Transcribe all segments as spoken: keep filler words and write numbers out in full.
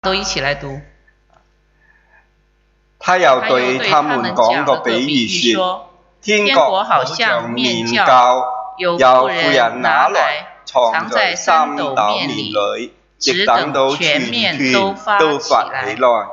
都一起来讀。 他又對他們講個比喻說：天國好像麵酵，由婦人拿來藏在三斗麵裏，直等到全麵都發起來。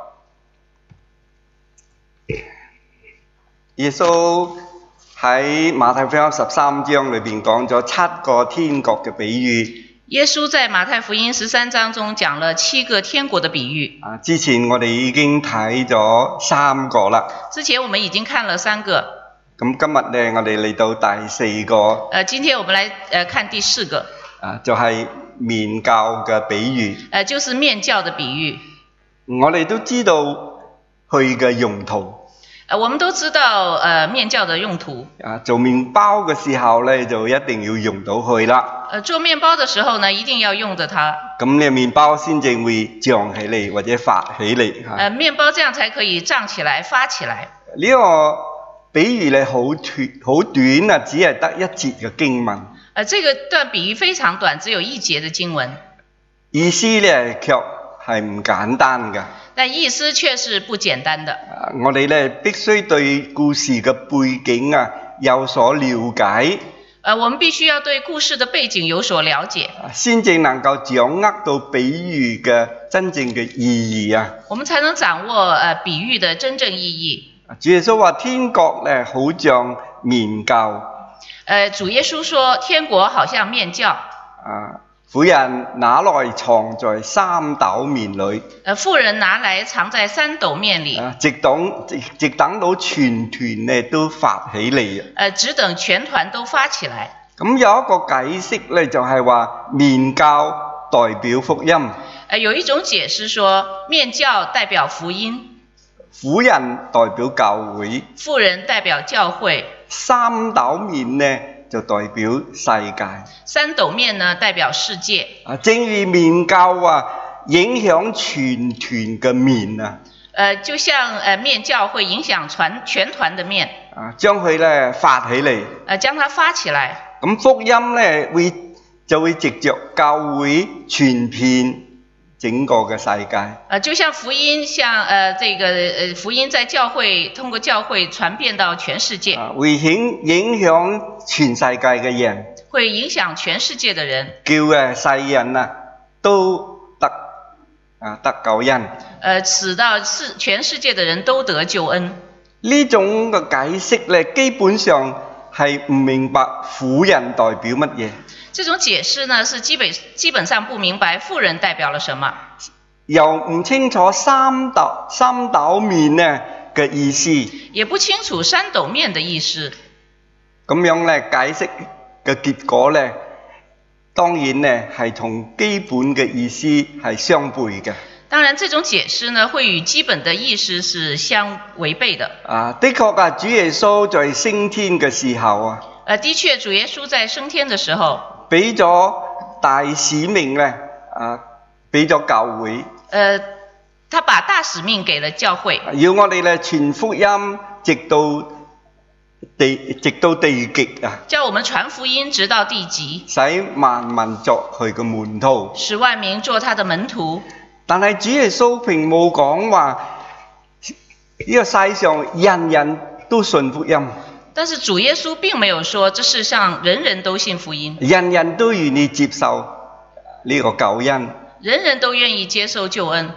耶穌喺馬太福音十三章裏邊講咗七個天國嘅比喻。 耶穌在馬太福音十三章中講了七個天國的比喻。 啊，之前我哋已經睇咗三個啦。 之前我們已經看了三個。 咁今日呢，我哋嚟到第四個。 呃，今天我們來呃看第四個。 啊，就係麵酵嘅比喻。 呃，就是麵酵的比喻。 我哋都知道佢嘅用途。 呃，我們都知道呃麵酵的用途。 啊，做麵包嘅時候呢，就一定要用到佢啦。 呃，做麵包的時候呢，一定要用到它。 咁呢麵包先至會脹起嚟或者發起嚟嚇。 呃，麵包這樣才可以脹起來、發起來。 呢個比喻呢，好短好短啊，只係得一節嘅經文。 呃，這個段比喻非常短，只有一節的經文。 意思呢，卻係唔簡單㗎。 但意思卻是不簡單的。 我哋呢必須對故事嘅背景啊有所了解。 呃，我們必須要對故事的背景有所了解， 先至能夠掌握到比喻嘅真正嘅意義啊。 我們才能掌握呃比喻的真正意義。 主耶穌話：天國呢好像麵酵。 呃，主耶穌說天國好像麵酵。 啊。婦人拿來藏在三斗麵裏， 呃，婦人拿來藏在三斗麵裏， 啊，直等直直等到全團呢都發起嚟。 呃，只等全團都發起來。 咁有一個解釋呢，就係話麵酵代表福音。 呃，有一種解釋說麵酵代表福音， 婦人代表教會， 婦人代表教會， 三斗麵呢就代表世界， 三斗麵呢代表世界。 啊，正如麵酵啊，影響全團嘅麵啊。 呃，就像呃麵酵會影響全全團的麵。 啊，將佢咧發起嚟。 呃，將它發起來。 咁福音咧會就會藉着教會傳遍整個嘅世界。 呃，就像福音，像呃這個呃福音在教會通過教會傳遍到全世界。 啊，會影影響全世界嘅人。 會影響全世界的人。 叫誒世人啊都得啊得救恩。 呃，使到世全世界的人都得救恩。 呢種嘅解釋咧，基本上係唔明白婦人代表乜嘢。 這種解釋呢，是基本基本上不明白婦人代表了什麼， 又唔清楚三斗三斗麵呢嘅意思， 也不清楚三斗麵的意思。 咁樣咧解釋嘅結果咧，當然咧係同基本嘅意思係相悖嘅。 當然，這種解釋呢，會與基本的意思是相違背的。 啊，的確啊，主耶穌在升天嘅時候啊， 呃，的確，主耶穌在升天的時候， 俾咗大使命咧，啊，俾咗教會。 呃，他把大使命給了教會， 要我哋咧傳福音，直到地直到地極啊！ 叫我們傳福音直到地極， 使萬民作佢嘅門徒， 使萬民做他的門徒。 但係主耶穌並冇講話呢個世上人人都信福音。 但是主耶穌並沒有說這世上人人都信福音， 人人都願意接受呢個救恩， 人人都願意接受救恩，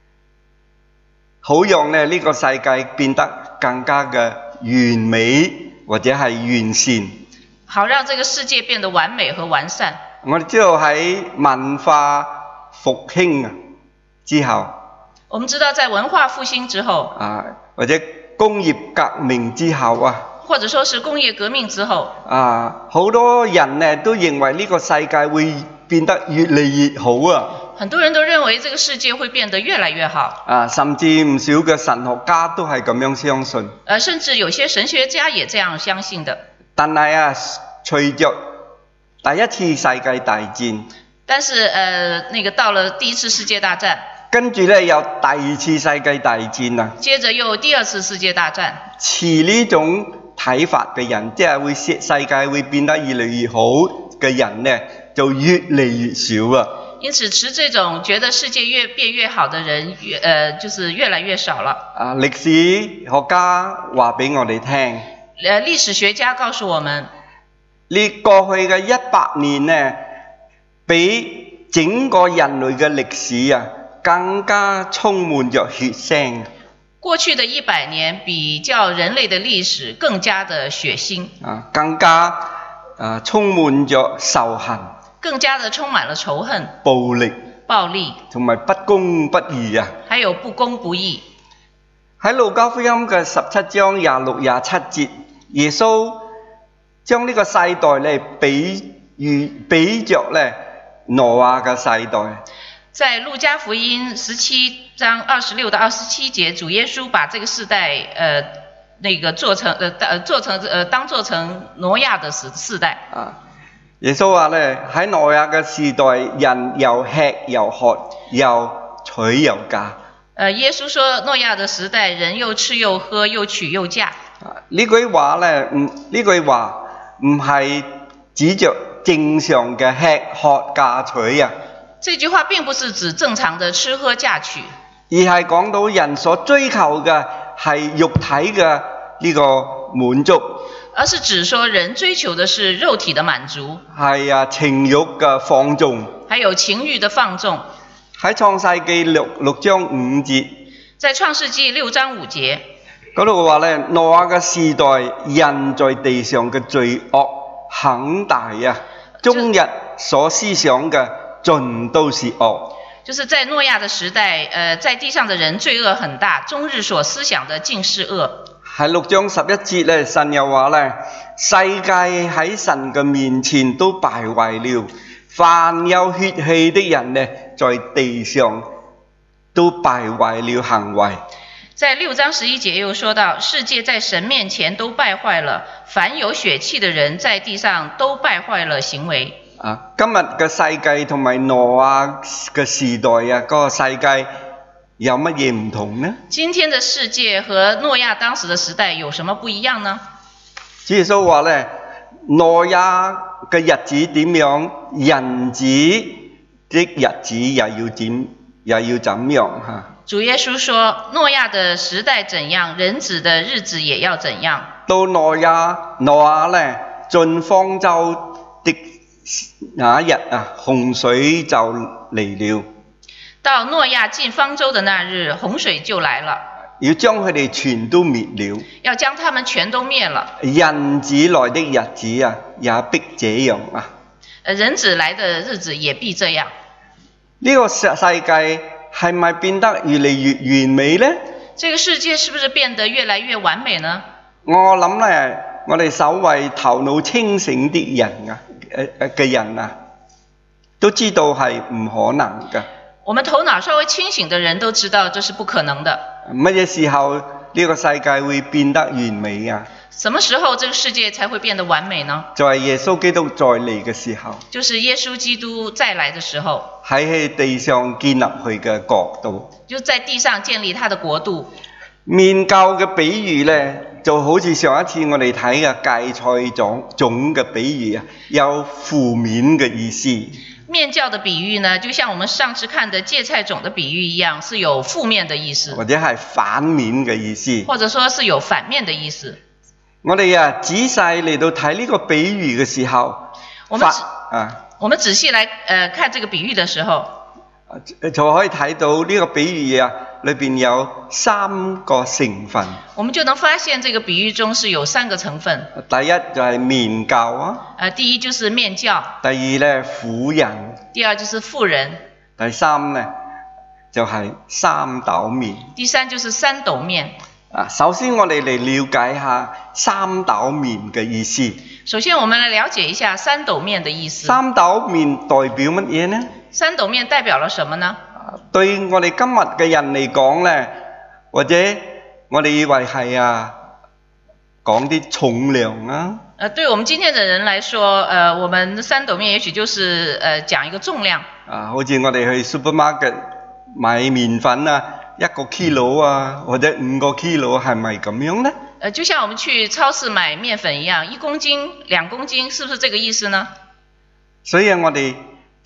好讓咧呢個世界變得更加嘅完美或者係完善， 好讓這個世界變得完美和完善。 我哋知道喺文化復興之後， 我們知道在文化復興之後， 啊或者工業革命之後啊， 或者說是工業革命之後， 啊好多人呢都認為呢個世界會變得越嚟越好啊。 很多人都認為這個世界會變得越來越好。 啊，甚至唔少嘅神學家都係咁樣相信。 呃，甚至有些神學家也這樣相信的。 但係啊，隨着第一次世界大戰， 但是呃，那個到了第一次世界大戰， 跟住咧有第二次世界大戰啊。 接着又第二次世界大戰。 持呢種睇法嘅人，即係會世界會變得越嚟越好嘅人呢，就越嚟越少啊。 因此，持这種覺得世界越變越好的人，越呃就是越來越少了。 啊，歷史學家話俾我哋聽。 呃，歷史學家告訴我們， 呢過去嘅一百年呢，比整個人類嘅歷史啊，更加充滿着血腥。 過去的一百年比較人類的歷史更加的血腥。 啊，更加啊充滿着仇恨。 更加的充滿了仇恨。 暴力。 暴力。 同埋不公不義啊。 還有不公不義。 喺路加福音嘅十七章廿六廿七節，耶穌將呢個世代咧比喻比着咧挪亞嘅世代。 在路加福音十七章二十六到二十七節，主耶穌把這個世代，呃，那個做成，呃，做成，呃，當做成挪亞的時世代。啊， 耶穌話咧喺挪亞嘅時代，人又吃又喝，又娶又嫁。 呃，耶穌說諾亞的時代，人又吃又喝，又娶又嫁。 呢句話咧，唔呢句話唔係指着正常嘅吃喝嫁娶啊。 這句話並不是指正常的吃喝嫁娶， 而係講到人所追求嘅係肉體嘅呢個滿足， 而是指說人追求的是肉體的滿足， 係啊情慾嘅放縱， 還有情慾的放縱。 喺創世記六六章五節， 在創世記六章五節嗰度話咧，挪亞嘅時代，人在地上嘅罪惡很大啊，終日所思想嘅盡都是惡。 就是在諾亞的時代，呃，在地上的人罪惡很大，終日所思想的盡是惡。 喺六章十一節咧，神又話咧，世界喺神嘅面前都敗壞了，凡有血氣的人呢，在地上都敗壞了行為。 在六章十一節又說到，世界在神面前都敗壞了，凡有血氣的人在地上都敗壞了行為。 啊，今日嘅世界同埋挪亞嘅時代啊，嗰個世界有乜嘢唔同呢？ 今天的世界和諾亞當時的時代有什麼不一樣呢？ 主耶穌話咧，挪亞嘅日子點樣，人子的日子也要點，也要怎樣吓？ 主耶穌說，諾亞的時代怎樣，人子的日子也要怎樣。 到挪亞，挪亞咧進方舟的那一日啊，洪水就嚟了。 到諾亞進方舟的那日，洪水就來了， 要將佢哋全都滅了。 要將他們全都滅了。 人子來的日子啊，也必這樣啊。 人子來的日子也必這樣。 呢個世世界係咪變得越嚟越完美呢？ 這個世界是不是變得越來越完美呢？ 我諗咧，我哋稍為頭腦清醒啲人啊。誒嘅人啊，都知道係唔可能嘅。 我們頭腦稍微清醒的人都知道這是不可能的。 乜嘢時候呢個世界會變得完美啊？ 什麼時候這個世界才會變得完美呢？ 就係耶穌基督再嚟嘅時候。 就是耶穌基督再來的時候。 喺地上建立佢嘅國度。 就在地上建立他的國度。 麵酵嘅比喻咧，就好似上一次我哋睇嘅芥菜種種嘅比喻啊，有負面嘅意思。 麵酵的比喻呢，就像我們上次看的芥菜種的比喻一樣，是有負面的意思， 或者係反面嘅意思， 或者說是有反面的意思。 我哋啊仔細嚟到睇呢個比喻嘅時候， 我們啊， 我們仔細來呃看這個比喻的時候， 就可以睇到呢個比喻啊，裏邊有三個成分。 我們就能發現這個比喻中是有三個成分。 第一就係麵酵啊。 呃，第一就是麵酵。 第二咧婦人。 第二就是婦人。 第三咧就係三斗麵。 第三就是三斗麵。 啊，首先我哋嚟了解下三斗麵嘅意思。 首先我們來了解一下三斗麵的意思。 三斗麵代表乜嘢呢？ 三斗麵代表了什麼呢？ 對我哋今日嘅人嚟講咧，或者我哋以為係啊講啲重量啊。 呃，對我們今天的人來說，呃，我們三斗麵也許就是呃講一個重量。啊， 好似我哋去 supermarket 買麵粉啊，一個 kilo 啊，或者五個 kilo，係咪咁樣呢？ 呃，就像我們去超市買麵粉一樣，一公斤、兩公斤，是不是這個意思呢？ 所以我哋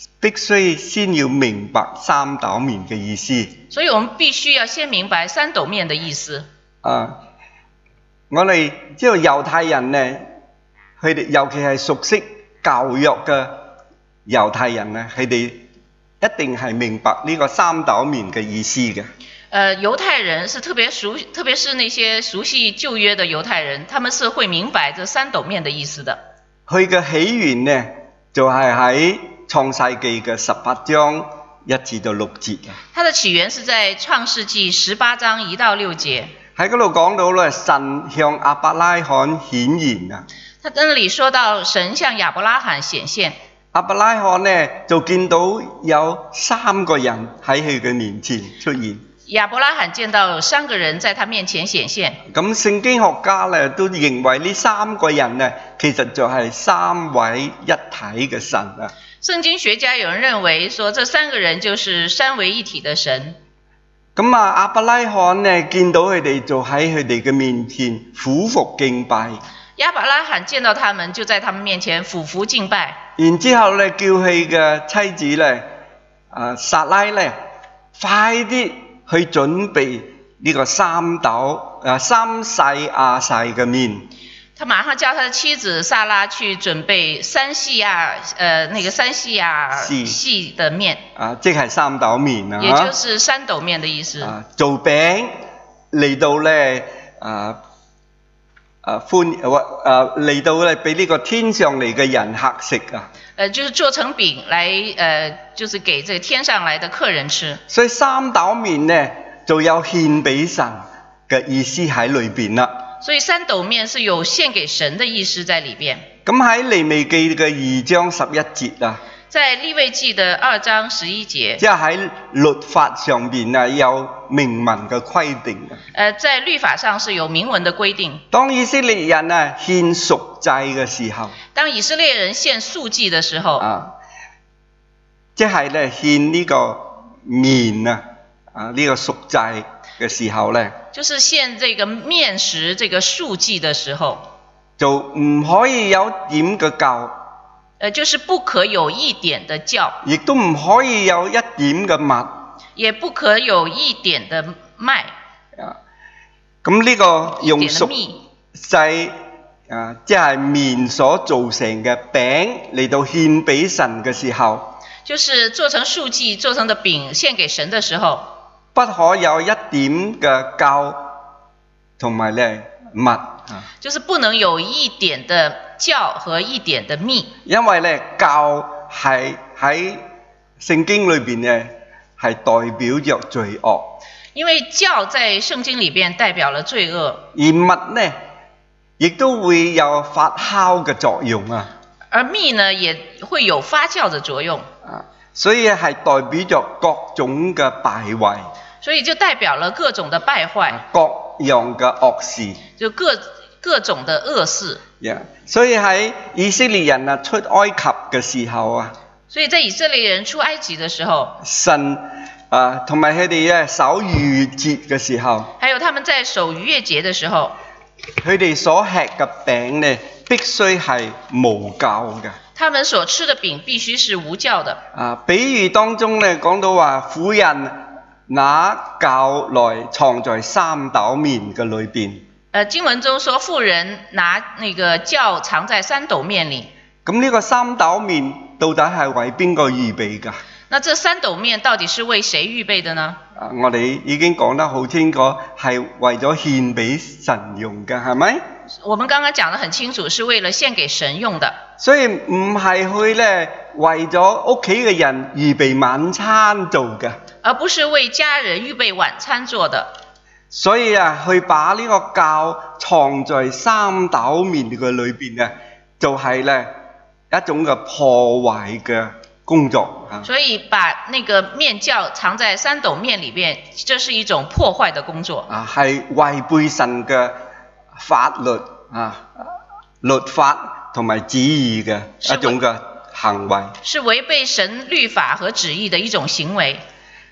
必須先要明白三斗麵嘅意思。 所以我們必須要先明白三斗麵的意思。 啊，我哋知道猶太人呢，佢哋尤其係熟悉舊約嘅猶太人呢，佢哋一定係明白呢個三斗麵嘅意思嘅。 呃，猶太人是特別熟，特別是那些熟悉舊約的猶太人，他們是會明白這三斗麵的意思的。佢嘅起源呢， 就係喺創世記嘅十八章一至到六節啊。 它的起源是在創世記十八章一到六節。 喺嗰度講到咧，神向亞伯拉罕顯現啊。 他那裡說到神向亞伯拉罕顯現。 亞伯拉罕呢就見到有三個人喺佢嘅面前出現。 亞伯拉罕見到三個人在他面前顯現。 咁聖經學家咧都認為呢三個人呢，其實就係三位一體嘅神啊。 聖經學家有人認為說，這三個人就是三位一體的神。 咁啊，亞伯拉罕呢見到佢哋就喺佢哋嘅面前俯伏敬拜。 亞伯拉罕見到他們就在他們面前俯伏敬拜。 然之後咧叫佢嘅妻子咧，啊撒拉咧，快啲去準備呢個三斗啊三細亞細嘅麵。 他馬上叫他的妻子撒拉去準備三細亞，呃，那個三細亞細的麵。 啊，即係三斗麵啊。 也就是三斗麵的意思。 啊，做餅嚟到咧，啊啊歡啊嚟到咧俾呢個天上嚟嘅人客食啊。 呃，就是做成餅來，呃，就是給這個天上來的客人吃。 所以三斗麵呢，就有獻俾神嘅意思喺裏邊啦。 所以三斗麵是有獻給神的意思在裏邊。 咁喺利未記嘅二章十一節啊， 在利未記的二章十一節， 即係喺律法上邊啊有明文嘅規定啊。 呃，在律法上是有明文的規定。 當以色列人啊獻贖祭嘅時候， 當以色列人獻素祭的時候， 啊，即係咧獻呢個麵啊啊呢個贖祭嘅時候咧， 就是獻這個麵食這個素祭的時候， 就唔可以有點嘅酵， 呃，就是不可有一點的酵， 亦都唔可以有一點嘅麥， 也不可有一點的麥。 啊，咁呢個用贖祭啊，即係麵所做成嘅餅嚟到獻俾神嘅時候， 就是做成素祭做成的餅獻給神的時候， 不可有一點嘅酵同埋咧蜜， 就是不能有一點的酵和一點的蜜。 因為咧酵係喺聖經裏邊咧係代表着罪惡。 因為酵在聖經裏邊代表了罪惡。 而蜜呢，亦都會有發酵嘅作用啊。 而蜜呢，也會有發酵的作用。 啊，所以係代表着各種嘅敗壞。 所以就代表了各種的敗壞， 各樣嘅惡事， 就各各種的惡事。 Yeah. 所以喺以色列人啊出埃及嘅時候啊， 所以在以色列人出埃及嘅時候， 神啊同埋佢哋咧守逾越節嘅時候， 還有他們在守逾越節嘅時候， 佢哋所吃嘅餅呢，必須係無酵嘅。 他們所吃的餅必須是無酵的。 啊，比喻當中咧講到話，婦人拿酵來藏在三斗麵嘅裏邊。 呃，經文中說婦人拿那個酵藏在三斗麵裏。 咁呢個三斗麵到底係為邊個預備㗎？ 那這三斗麵到底是為誰預備的呢？ 啊，我哋已經講得好清楚，係為咗獻俾神用嘅，係咪？ 我們剛剛講得很清楚，是為了獻給神用的。 所以唔係去咧為咗屋企嘅人預備晚餐做嘅， 而不是為家人預備晚餐做的。 所以啊，去把呢個酵藏在三斗麵嘅裏邊嘅，就係咧一種嘅破壞嘅工作。 所以把那個麵酵藏在三斗麵裏邊，這是一種破壞的工作。 啊，係違背神嘅法律啊、律法同埋旨意嘅一種嘅行為。 是違背神律法和旨意的一種行為。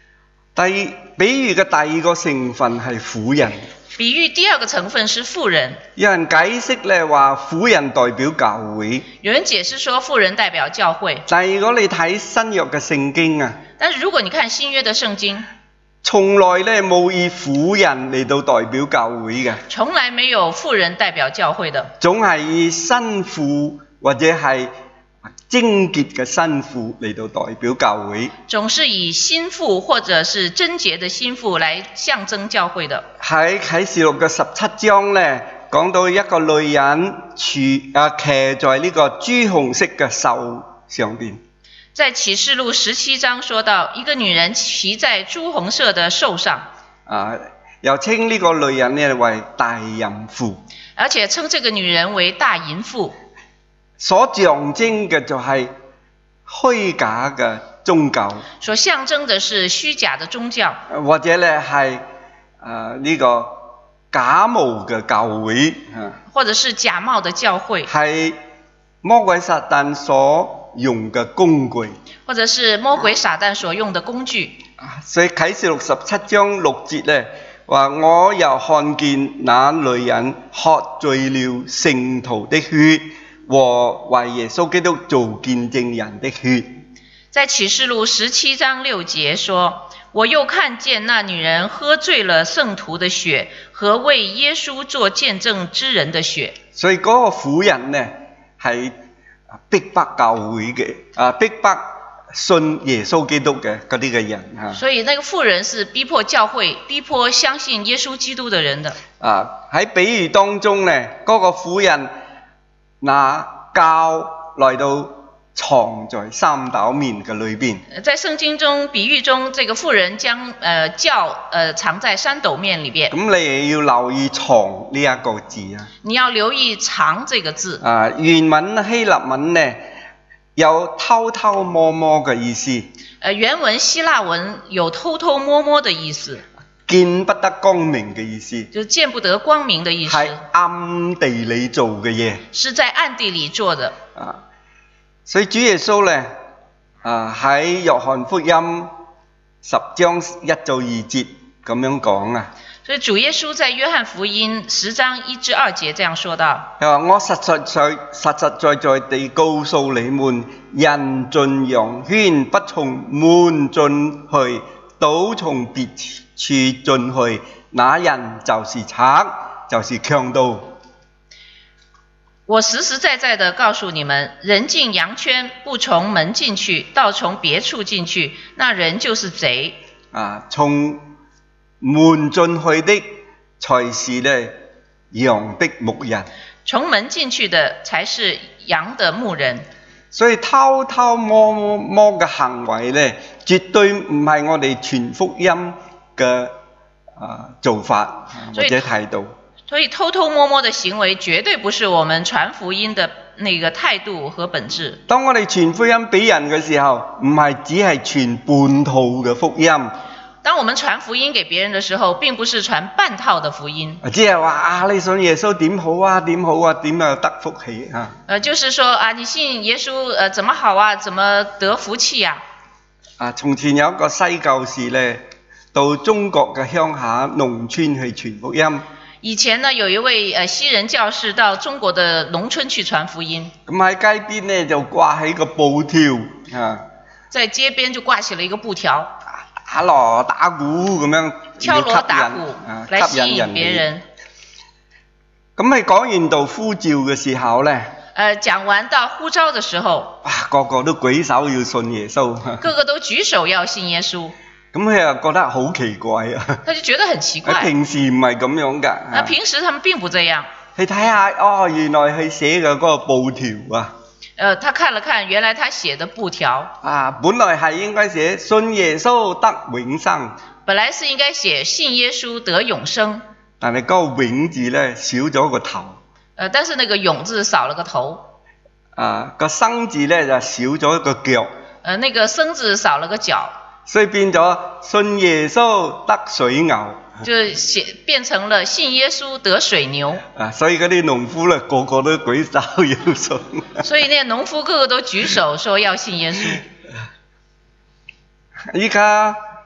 第比喻嘅第二個成分係婦人。 比喻第二個成分是婦人。 有人解釋咧話婦人代表教會。 有人解釋說婦人代表教會。 但係如果你睇新約嘅聖經啊， 但是如果你看新約嘅聖經， 從來咧冇以婦人嚟到代表教會嘅。 從來沒有婦人代表教會的。 總係以新婦或者係貞潔嘅新婦嚟到代表教會。 總是以新婦或者是貞潔的新婦來象徵教會的。喺啟示錄嘅十七章咧，講到一個女人騎啊騎在呢個朱紅色嘅獸上邊。 在啟示錄十七章說到一個女人騎在朱紅色的獸上。 啊，又稱呢個女人呢為大淫婦。 而且稱這個女人為大淫婦。 所象徵嘅就係虛假嘅宗教， 所象徵的是虛假的宗教， 或者咧係誒呢個假冒嘅教會， 或者是假冒的教會， 係魔鬼撒旦所用嘅工具， 或者是魔鬼撒旦所用的工具。 所以啟示錄十七章六節咧話：我又看見那女人喝醉了聖徒的血和為耶穌基督做見證人的血。 在啟示錄十七章六節說：我又看見那女人喝醉了聖徒的血和為耶穌做見證之人的血。 所以嗰個婦人呢係逼迫教會嘅，啊逼迫信耶穌基督嘅嗰啲嘅人嚇。 所以那個婦人是逼迫教會、逼迫相信耶穌基督的人的。 啊喺比喻當中呢，嗰、那個婦人拿酵來到藏在三斗麵嘅裏邊。 在聖經中比喻中，這個婦人將呃酵呃藏在三斗麵裏邊。 咁你要留意藏呢一個字啊。 你要留意藏這個字。 啊，原文希臘文呢有偷偷摸摸嘅意思。 呃，原文希臘文有偷偷摸摸的意思。 見不得光明嘅意思， 就見不得光明的意思， 係暗地裏做嘅嘢， 是在暗地裏做的。 啊，所以主耶穌咧，啊喺約翰福音十章一到二節咁樣講啊。 所以主耶穌在約翰福音十章一至二節這樣說道： 佢話我實實在實實在在地告訴你們，人進羊圈不從門進去，倒從別處進去，那人就是賊，就是強盜。 我實實在在地告訴你們，人進羊圈不從門進去，倒從別處進去，那人就是賊。 啊，從門進去的才是咧羊的牧人。 從門進去的才是羊的牧人。 所以偷偷摸摸嘅行為咧，絕對唔係我哋傳福音嘅啊做法或者態度。 所以偷偷摸摸的行為絕對不是我們傳福音的那個態度和本質。 當我哋傳福音俾人嘅時候，唔係只係傳半套嘅福音。 當我們傳福音給別人的時候，並不是傳半套的福音。 只係話啊，你信耶穌點好啊，點好啊，點啊得福氣啊。 呃，就是說啊，你信耶穌，呃，怎麼好啊，怎麼得福氣啊？ 啊，從前有一個西教士咧，到中國嘅鄉下農村去傳福音。 以前呢，有一位呃西人教士到中國的農村去傳福音。 咁喺街邊呢，就掛起個布條啊， 在街邊就掛起了一個布條。 打鑼打鼓咁樣， 敲鑼打鼓來吸引別人。 咁喺講完道呼召嘅時候咧， 呃，講完到呼召嘅時候， 哇，個個都舉手要信耶穌， 個個都舉手要信耶穌。 咁佢又覺得好奇怪啊！ 他就覺得很奇怪。 平時唔係咁樣㗎。 那平時他們並不這樣。 你睇下，哦，原來佢寫嘅嗰個布條啊。 呃，他看了看，原來他寫的布條啊，本來係應該寫信耶穌得永生。 本來是應該寫信耶穌得永生。 但係嗰個永字咧少咗個頭。 呃，但是那個永字少了個頭。 啊，個生字咧就少咗一個腳。 呃，那個生字少了個腳。 所以變咗信耶穌得水牛。 就寫變成了信耶穌得水牛。 啊，所以嗰啲農夫咧個個都舉手要信。 所以那農夫個個都舉手說要信耶穌。 依家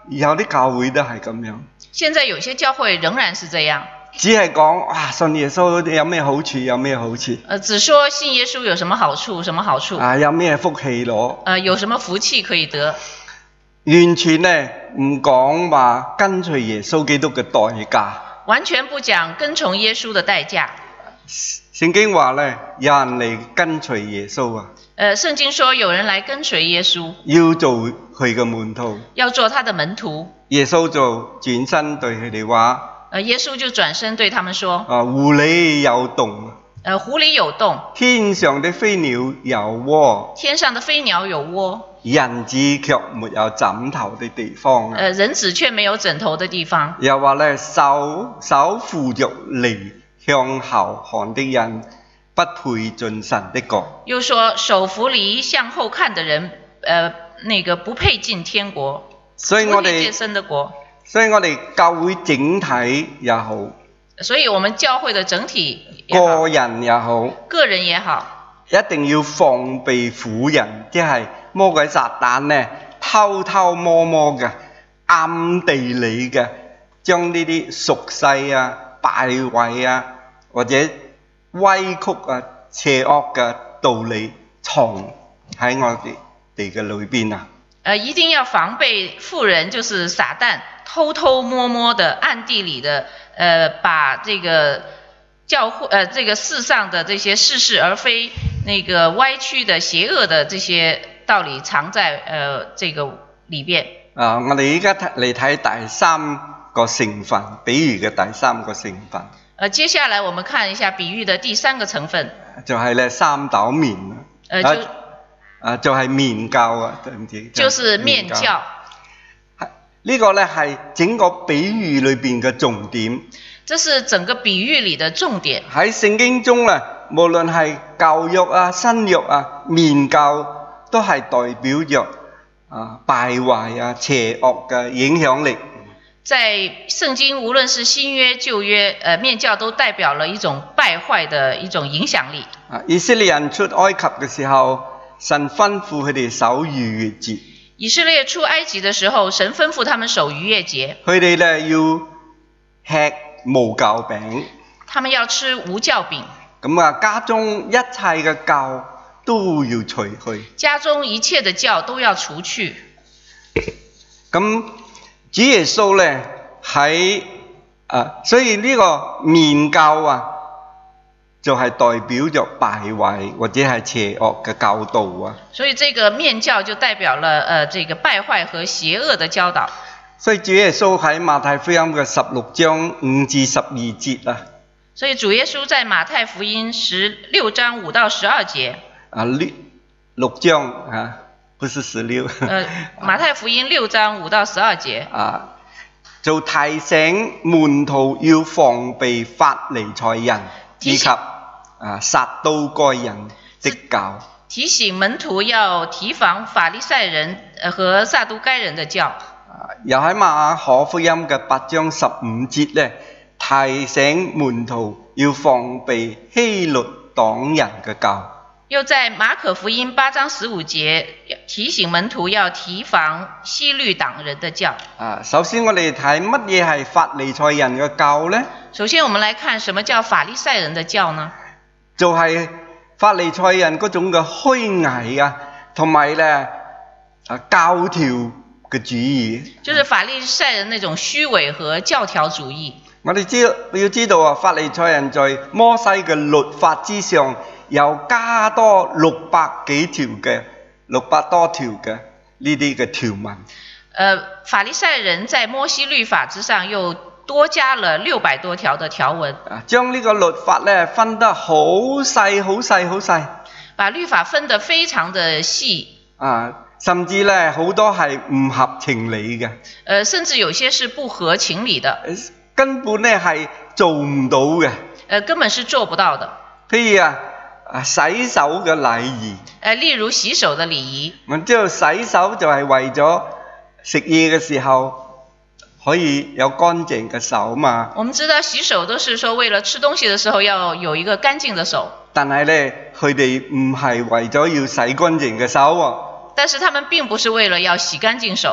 有啲教會都係咁樣。 現在有些教會仍然是這樣。 只係講啊，信耶穌有咩好處，有咩好處。 呃，只說信耶穌有什麼好處，什麼好處。 啊，有咩福氣攞？ 呃，有什麼福氣可以得？ 完全呢唔講話跟隨耶穌基督嘅代價。 完全不講跟從耶穌的代價。 聖經話呢，有人嚟跟隨耶穌啊。 呃，聖經說有人來跟隨耶穌， 要做佢嘅門徒， 要做他的門徒。 耶穌就轉身對佢哋話。 呃，耶穌就轉身對他們說： 啊，湖裏有洞。 呃，湖裏有洞。 天上的飛鳥有窩。 天上的飛鳥有窩。 人子卻沒有枕頭的地方。 呃，人子卻沒有枕頭的地方。 又話咧，手手扶着犁向後看的人，不配進神的國。 又說手扶犁向後看的人，呃，那個不配進天國。 所以我哋見生的國。 所以我哋教會整體也好， 所以我們教會的整體也好， 個人也好， 個人也好， 一定要防備婦人，即係魔鬼撒旦呢，偷偷摸摸嘅、暗地裏嘅，將呢啲俗世啊、敗壞啊，或者歪曲啊、邪惡嘅道理藏喺我哋哋嘅裏邊啊。 呃，一定要防備婦人，就是撒旦偷偷摸摸的、暗地裏的，呃，把這個教會，呃，這個世上的這些似是而非、那個歪曲的、邪惡的這些道理藏在呃這個裏邊。 啊，我哋而家嚟睇第三個成分，比喻嘅第三個成分。 呃，接下來我們看一下比喻的第三個成分， 就係咧三斗麵。 呃，就。 啊，就係面教啊，對唔住。 就是面教。 呢個咧係整個比喻裏邊嘅重點。 這是整個比喻裏的重點。 喺聖經中咧，無論係舊約啊、新約啊，面教都係代表着啊敗壞啊、邪惡嘅影響力。 在聖經，無論是新約、舊約，呃，面教都代表了一種敗壞的一種影響力。 啊，以色列人出埃及嘅時候，神吩咐佢哋守逾越節。 以色列出埃及的時候，神吩咐他們守逾越節。 佢哋咧要吃無酵餅。 他們要吃無酵餅。 咁啊，家中一切嘅酵都要除去。 家中一切的酵都要除去。 咁主耶穌咧喺啊，所以呢個面酵啊，就係代表着敗壞或者係邪惡嘅教導啊。 所以這個面教就代表了呃這個敗壞和邪惡的教導。 所以主耶穌喺馬太福音嘅十六章五至十二節啊。 所以主耶穌在馬太福音十六章五到十二節。 啊六六章啊，不是十六。 呃，馬太福音六章五到十二節。 啊，就提醒門徒要防備法利賽人以及啊，撒都該人的教。 提醒門徒要提防法利賽人和撒都該人的教。 啊，又喺馬可福音嘅八章十五節咧，提醒門徒要防備希律黨人嘅教。 又在馬可福音八章十五節提醒門徒要提防希律黨人的教。 啊，首先我哋睇乜嘢係法利賽人嘅教呢？ 首先我們來看什麼叫法利賽人的教呢？ 就係法利賽人嗰種嘅虛偽啊，同埋咧啊教條嘅主義。 就是法利賽人那種虛偽和教條主義。 我哋知要知道啊，法利賽人在摩西嘅律法之上，又加多六百幾條嘅六百多條嘅呢啲嘅條文。呃， 法利賽人在摩西律法之上又多加了六百多條的條文。 啊，將呢個律法咧分得好細好細好細。 把律法分得非常的細。啊， 甚至咧好多係唔合情理嘅。 呃，甚至有些是不合情理的。 根本咧係做唔到嘅。 呃，根本是做不到的。 譬如啊。啊，洗手嘅禮儀。 誒，例如洗手嘅禮儀。我知道洗手就係為咗食嘢嘅時候可以有乾淨嘅手嘛。 我們知道洗手都是說為了吃東西嘅時候要有一個乾淨嘅手。 但係咧，佢哋唔係為咗要洗乾淨嘅手喎。 但是他們並不是為了要洗乾淨手。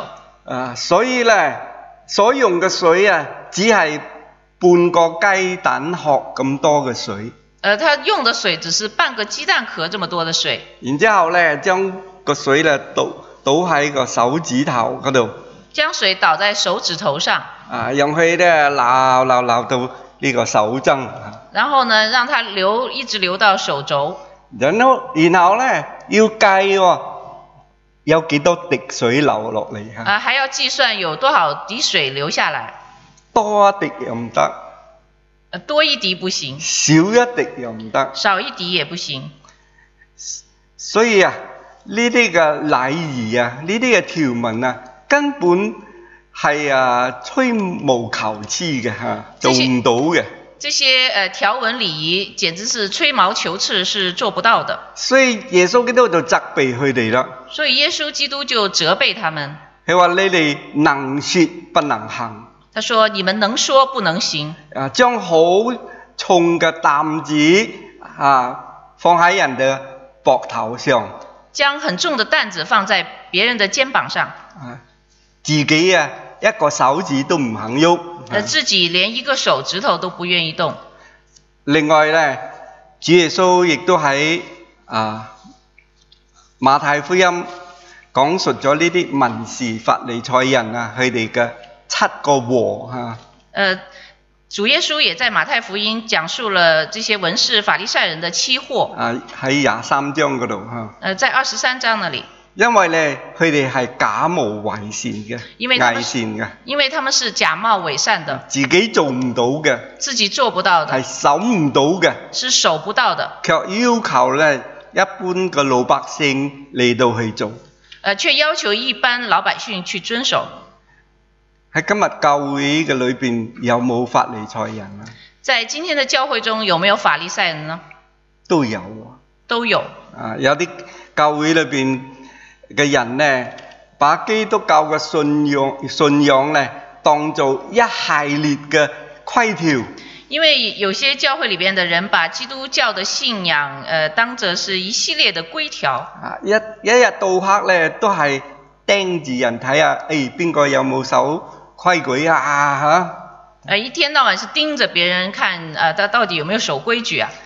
啊，所以咧，所用嘅水啊，只係半個雞蛋殼咁多嘅水。 呃，他用的水只是半個雞蛋殼這麼多的水。 然之後咧，將個水咧倒倒喺個手指頭嗰度。 將水倒在手指頭上。 啊，用佢咧撈撈撈到呢個手踭。 然後呢，讓它流一直流到手肘。 然後然後咧要計喎，有幾多滴水流落嚟嚇。 啊，還要計算有多少滴水流下來。 多一滴又唔得。 多一滴不行。 少一滴又唔得。 少一滴也不行。 所以啊，呢啲嘅禮儀啊，呢啲嘅條文啊，根本係啊吹毛求疵嘅嚇，做唔到嘅。 這些呃條文禮儀簡直是吹毛求疵，是做不到的。 所以耶穌基督就責備佢哋啦。 所以耶穌基督就責備他們。 佢話你哋能說不能行。 他說你們能說不能行。 啊，將好重嘅擔子啊放喺人嘅膊頭上。將很重的擔子放在別人的肩膀上。 啊，自己啊一個手指都唔肯喐。 呃，自己連一個手指頭都不願意動。 另外咧，主耶穌亦都喺啊馬太福音講述咗呢啲文士法利賽人啊，佢哋嘅七個禍嚇。 呃，主耶穌也在馬太福音講述了這些文士法利賽人的七禍。 啊，喺廿三章嗰度嚇。 呃，在二十三章那裡。 因為咧，佢哋係假冒偽善嘅，偽善嘅。 因為他們是假冒偽善的。 自己做唔到嘅。 自己做不到的。 係守唔到嘅。 是守不到的。 卻要求咧一般嘅老百姓嚟到去做。 呃，卻要求一般老百姓去遵守。 喺今日教會嘅裏邊有冇法利賽人啊？ 在今天的教會中有沒有法利賽人呢？ 都有啊。 都有。 啊，有啲教會裏邊嘅人呢，把基督教嘅信仰信仰呢當做一系列嘅規條。 因為有些教會裏邊的人把基督教的信仰，呃，當作是一系列的規條。 啊，一一日到黑呢都係盯住人睇下，誒邊個有冇守規矩啊嚇？ 呃，一天到晚是盯着別人看，呃，他到底有沒有守規矩啊？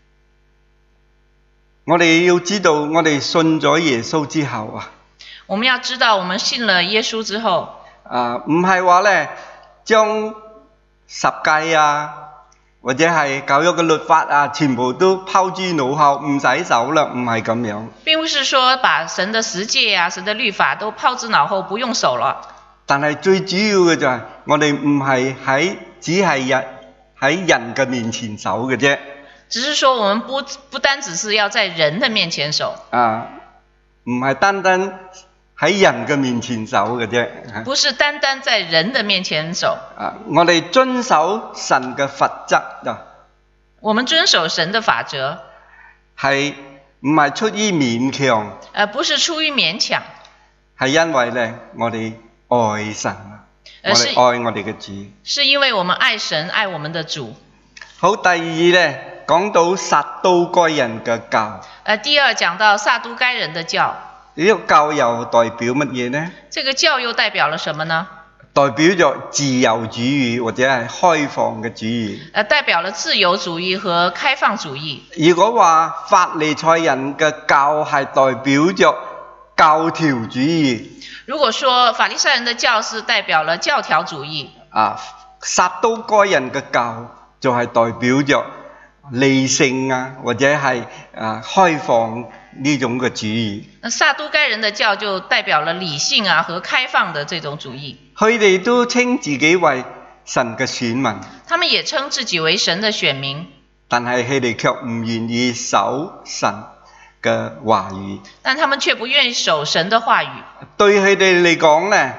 我哋要知道，我哋信咗耶穌之後啊， 我們要知道，我們信了耶穌之後， 啊，唔係話咧將十誡啊，或者係教育嘅律法啊，全部都拋諸腦後，唔使守啦，唔係咁樣。 並不是說把神的十誡啊、神的律法都拋之腦後，不用守了。 但係最主要嘅就係，我哋唔係喺只係人喺人嘅面前守嘅啫。 只是說，我們不不單只是要在人的面前守。啊， 唔係單單喺人嘅面前守嘅啫。 不是單單在人的面前守。 啊，我哋遵守神嘅法則啊。 我們遵守神的法則， 係唔係出於勉強？ 誒，不是出於勉強。 係因為咧，我哋愛神，我哋愛我哋嘅主。 是因為我們愛神，愛我們的主。 好，第二咧。講到撒都該人嘅教， 呃，第二講到撒都該人的教， 呢個教又代表乜嘢呢？ 這個教又代表了什麼呢？ 代表咗自由主義或者係開放嘅主義。 呃，代表了自由主義和開放主義。 如果話法利賽人嘅教係代表咗教條主義， 如果說法利賽人的教是代表了教條主義， 啊，撒都該人嘅教就係代表咗理性啊，或者係啊開放呢種嘅主義。 那撒都該人的教就代表了理性啊和開放的這種主義。 佢哋都稱自己為神嘅選民。他們也稱自己為神的選民。 但係佢哋卻唔願意守神嘅話語。 但他們卻不願意守神的話語。 對佢哋嚟講呢，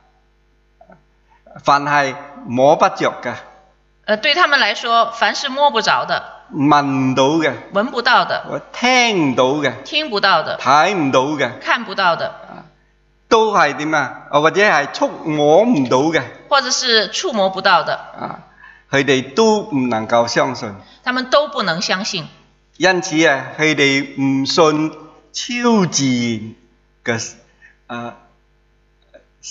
凡係摸不着嘅。 呃，對他們來說，凡是摸不着的、 聞唔到嘅、 聞不到的、 聽唔到嘅、 聽不到的、 睇唔到嘅、 看不到的， 都係點啊？或者係觸摸唔到嘅， 或者是觸摸不到的。啊， 佢哋都唔能夠相信。 他們都不能相信。 因此啊，佢哋唔信超自然嘅啊呢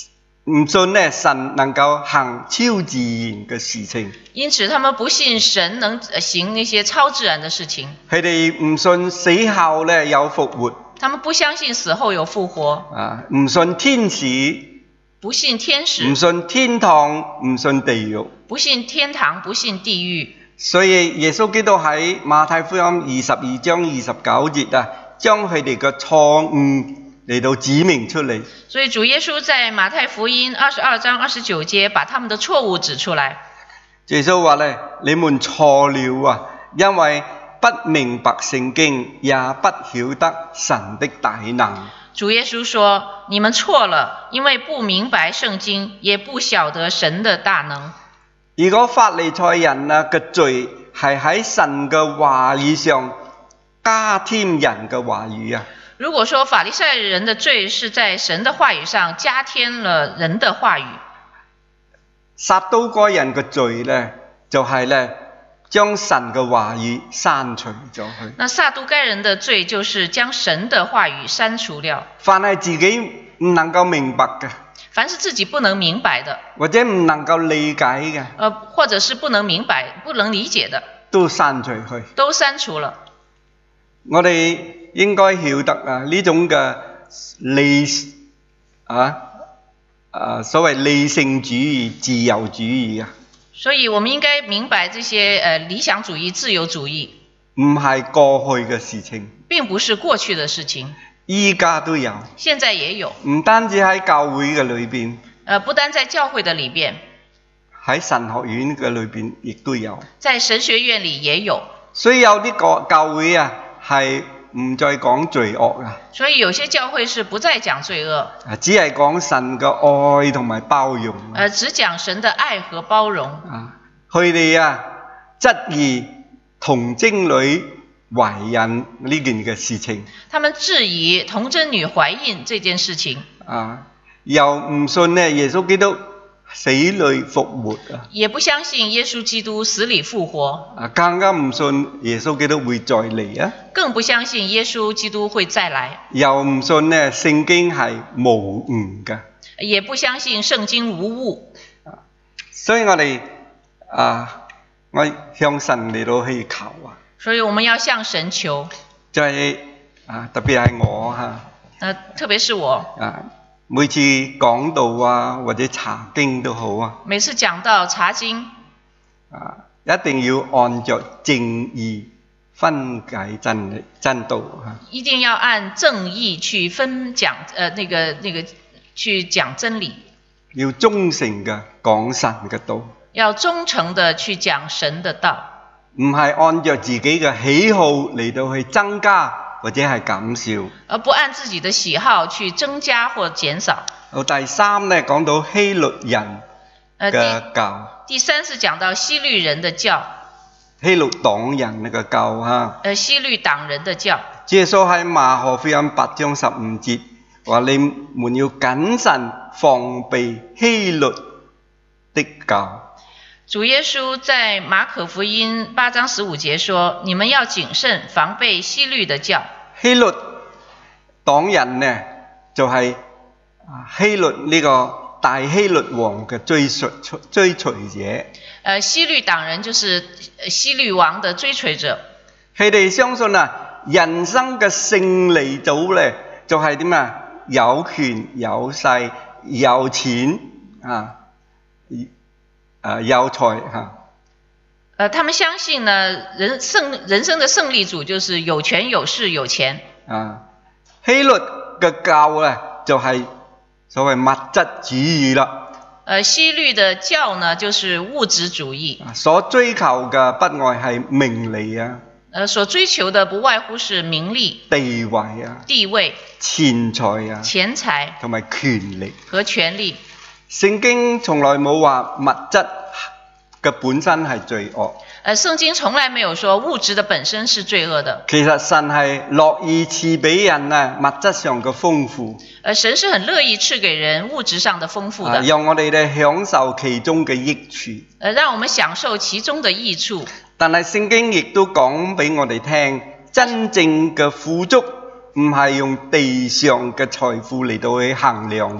唔信呢神能夠行超自然嘅事情。 因此，他們不信神能行那些超自然的事情。 佢哋唔信死後呢有復活。 他們不相信死後有復活。 啊，唔信天使。 不信天使。 唔信天堂，唔信地獄。 不信天堂，不信地獄。 所以耶穌基督喺馬太福音二十二章二十九節啊，將佢哋嘅錯誤嚟到指明出嚟。 所以主耶穌在馬太福音二十二章二十九節把他們的錯誤指出來。 耶穌話咧：你們錯了啊，因為不明白聖經，也不曉得神的大能。 主耶穌說：你們錯了，因為不明白聖經，也不曉得神的大能。 如果法利賽人啊嘅罪係喺神嘅話語上加添人嘅話語啊。 如果說法利賽人的罪是在神的話語上加添了人的話語， 撒都該人嘅罪呢，就係呢將神嘅話語刪除咗去。 那撒都該人的罪就是將神的話語刪除了。 凡係自己唔能夠明白嘅， 凡是自己不能明白的， 或者唔能夠理解嘅， 呃，或者是不能明白、不能理解的， 都刪除去， 都刪除了。 我哋應該曉得啊，呢種嘅理啊啊所謂理性主義、自由主義啊， 所以我們應該明白這些呃理想主義、自由主義， 唔係過去嘅事情， 並不是過去的事情， 依家都有， 現在也有， 唔單止喺教會嘅裏邊， 呃，不單在教會的裏邊， 喺神學院嘅裏邊亦都有， 在神學院裏也有。 所以有啲個教會啊係唔再講罪惡啊， 所以有些教會是不再講罪惡， 只係講神嘅愛同埋包容。 呃，只講神的愛和包容。 啊，佢哋啊質疑童貞女懷孕呢件嘅事情。 他們質疑童貞女懷孕這件事情。 啊，又唔信呢耶穌基督死裏復活啊！ 也不相信耶穌基督死裏復活。 啊，更加唔信耶穌基督會再嚟啊！ 更不相信耶穌基督會再來。 又唔信呢聖經係無誤嘅。 也不相信聖經無誤。 啊，所以我哋啊，我向神嚟到去求啊。 所以我們要向神求。 就係、是、啊，特別係我嚇。 呃，特別是我。 啊。每次講道啊，或者查經都好啊。 每次講到查經， 啊，一定要按着正義分解真理真道啊。 一定要按正義去分講，呃，那個那個去講真理。 要忠誠嘅講神嘅道。 要忠誠的去講神的道。 唔係按着自己嘅喜好嚟到去增加。或者係減少， 而不按自己的喜好去增加或減少。 到第三呢，講到希律人嘅教、 呃第。第三是講到希律人的教。 希律黨人嘅教嚇。 呃，希律黨人的教。 耶穌喺馬可福音八章十五節話：你們要謹慎防備希律的教。 主耶穌在馬可福音八章十五節說：你們要謹慎防備希律的教。 希律黨人呢，就係、是、希律呢個大希律王嘅追隨追隨者。 呃，希律黨人就是希律王的追隨者。 佢哋相信啊，人生嘅勝利組呢，就係點啊？有權有勢有錢啊！呃，有財哈。 呃，他們相信呢，人勝人生的勝利組就是有權有勢有錢。 啊，希律嘅教呢，就係所謂物質主義啦。 呃，希律的教呢，就是物質主義。 所追求嘅不外係名利啊。 呃，所追求的不外乎是名利、 地位啊、 地位、 錢財啊、 錢財同埋權力和權力。 聖經從來冇話物質嘅本身係罪惡。 呃，聖經從來沒有說物質的本身是罪惡的。 其實神係樂意賜俾人啊物質上嘅豐富。 呃，神是很樂意賜給人物質上的豐富的。 啊，讓我哋咧享受其中嘅益處。 呃，讓我們享受其中的益處。 但係聖經亦都講俾我哋聽，真正嘅富足唔係用地上嘅財富嚟到去衡量㗎。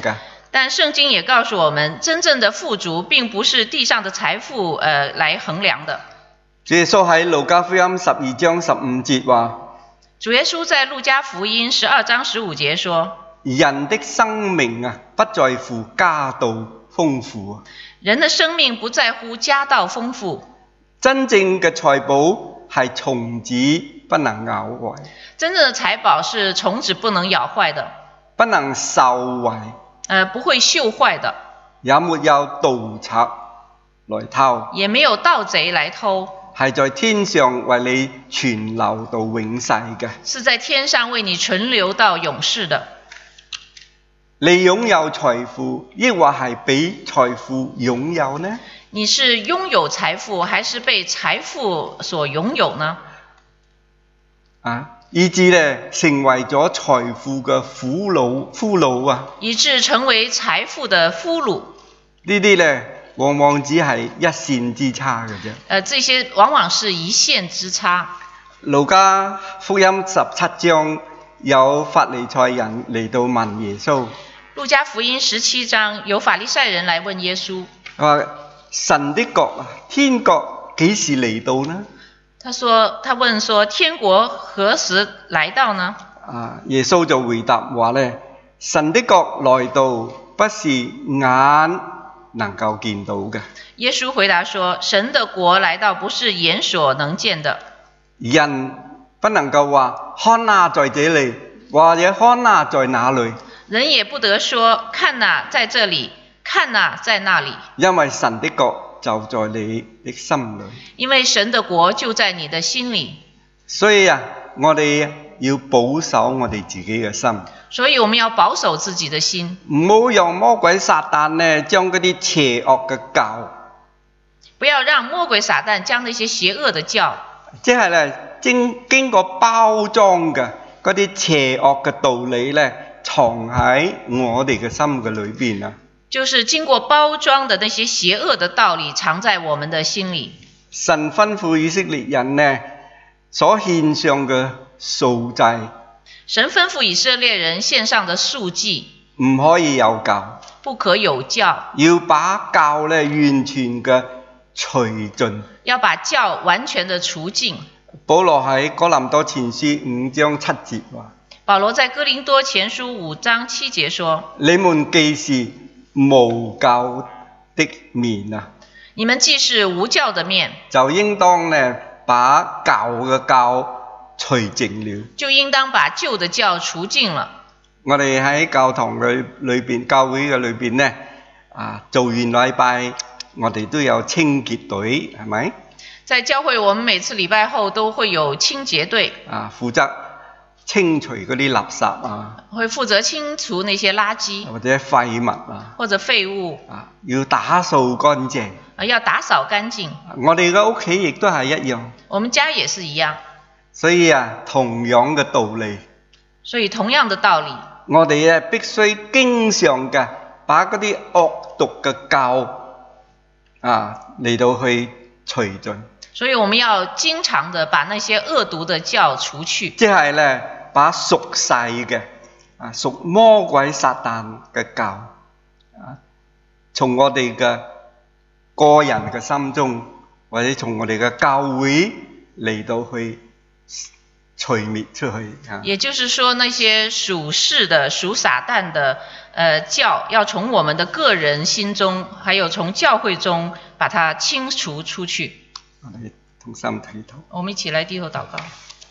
但聖經也告訴我們，真正的富足並不是地上的財富呃來衡量的。 主耶穌喺路加福音十二章十五節話： 主耶穌在路加福音十二章十五節說： 人的生命啊，不在乎家道豐富。 人的生命不在乎家道豐富。 真正嘅財寶係蟲子不能咬壞。 真正的財寶是蟲子不能咬壞的。 不能受壞。 呃，不會鏽壞的。 也沒有盜賊來偷。 也沒有盜賊來偷。 係在天上為你存留到永世嘅。 是在天上為你存留到永世的。 你擁有財富，抑或係俾財富擁有呢？ 你是擁有財富，還是被財富所擁有呢？ 啊，以致咧成為咗財富嘅俘虜，俘虜啊！ 以致成為財富的俘虜。 呢啲咧，往往只係一線之差嘅啫。 呃，這些往往是一線之差。 路加福音十七章有法利賽人嚟到問耶穌。 路加福音十七章有法利賽人來問耶穌， 話神的國啊，天國幾時嚟到呢？ 他說，他問說，天國何時來到呢？ 啊，耶穌就回答話咧，神的國來到不是眼能夠見到嘅。 耶穌回答說，神的國來到不是眼所能見的。 人不能夠話看哪在這裏，或者看哪在哪裏。 人也不得說看哪在這裏，看哪在那裏。 因為神的國就在你的心裏。 因為神的國就在你的心裏。 所以啊，我哋要保守我哋自己嘅心。 所以我們要保守自己的心。 唔好讓魔鬼撒旦呢將嗰啲邪惡嘅教。 不要讓魔鬼撒旦將那些邪惡的教。 即係咧經經過包裝嘅嗰啲邪惡嘅道理咧。藏喺我哋嘅心嘅裏邊啊， 就是經過包裝的那些邪惡的道理藏在我們的心裏。 神吩咐以色列人呢，所獻上嘅素祭， 神吩咐以色列人獻上的素祭， 唔可以有教， 不可有教， 要把教咧完全嘅除盡， 要把教完全的除盡。 保羅喺哥林多前書五章七節話。 保羅在哥林多前書五章七節說： 你們既是無教的面啊， 你們既是無教的面， 就應當呢把舊嘅教除淨了， 就應當把舊的教除盡了。 我哋喺教堂裏裏邊，教會嘅裏邊呢，啊做完禮拜，我哋都有清潔隊，係咪？ 在教會，我們每次禮拜後都會有清潔隊， 啊負責。清除嗰啲垃圾啊， 會負責清除那些垃圾或者廢物啊， 或者廢物啊，要打掃乾淨， 啊，要打掃乾淨。 我哋嘅屋企亦都係一樣， 我們家也是一樣。 所以啊，同樣嘅道理， 所以同樣的道理， 我哋啊必須經常嘅把嗰啲惡毒嘅教啊嚟到去除盡。所以我們要經常的把那些惡毒的教除去。 即係咧。把屬世嘅啊，屬魔鬼撒旦嘅教啊，從我哋嘅個人嘅心中，或者從我哋嘅教會嚟到去除滅出去啊。 也就是說，那些屬世的、屬撒旦的，呃教，要從我們的個人心中，還有從教會中，把它清除出去。 我哋同心祈禱。 我們一起來低頭禱告。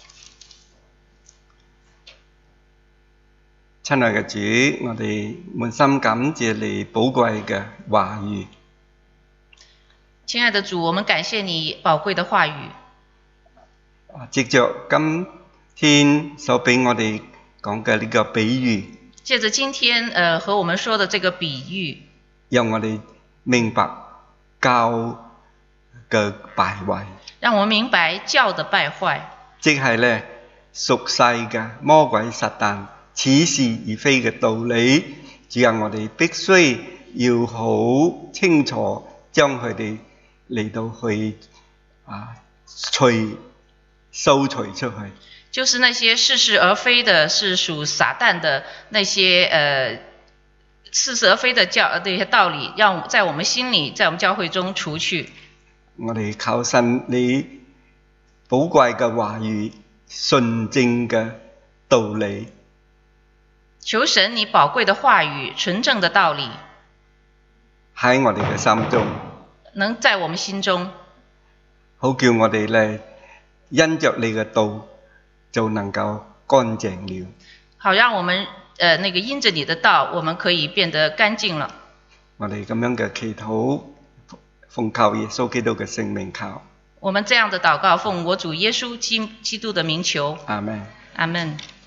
親愛嘅主，我哋滿心感謝你寶貴嘅話語。 親愛的主，我們感謝你寶貴的話語。 藉着今天所俾我哋講嘅呢個比喻， 借着今天呃和我們說的這個比喻， 讓我哋明白教嘅敗壞。 讓我們明白教的敗壞。 即係咧屬世嘅魔鬼撒旦似是而非嘅道理，只係我哋必須要好清楚將佢哋嚟到去啊除掃除出去。就是那些似是而非的，是屬撒旦的那些呃似是而非的教这些道理，让在我們心裏，在我們教會中除去。 我哋求神你寶貴嘅話語，純正嘅道理。 求神你寶貴的話語，純正的道理喺我哋嘅心中， 能在我們心中， 好叫我哋咧因着你嘅道就能夠乾淨了。好讓我們呃那個因着你的道，我們可以變得乾淨了。 我哋咁樣嘅祈禱，奉靠耶穌基督嘅聖名求。 我們這樣的禱告，奉我主耶穌基基督的名求。 阿門。 阿門。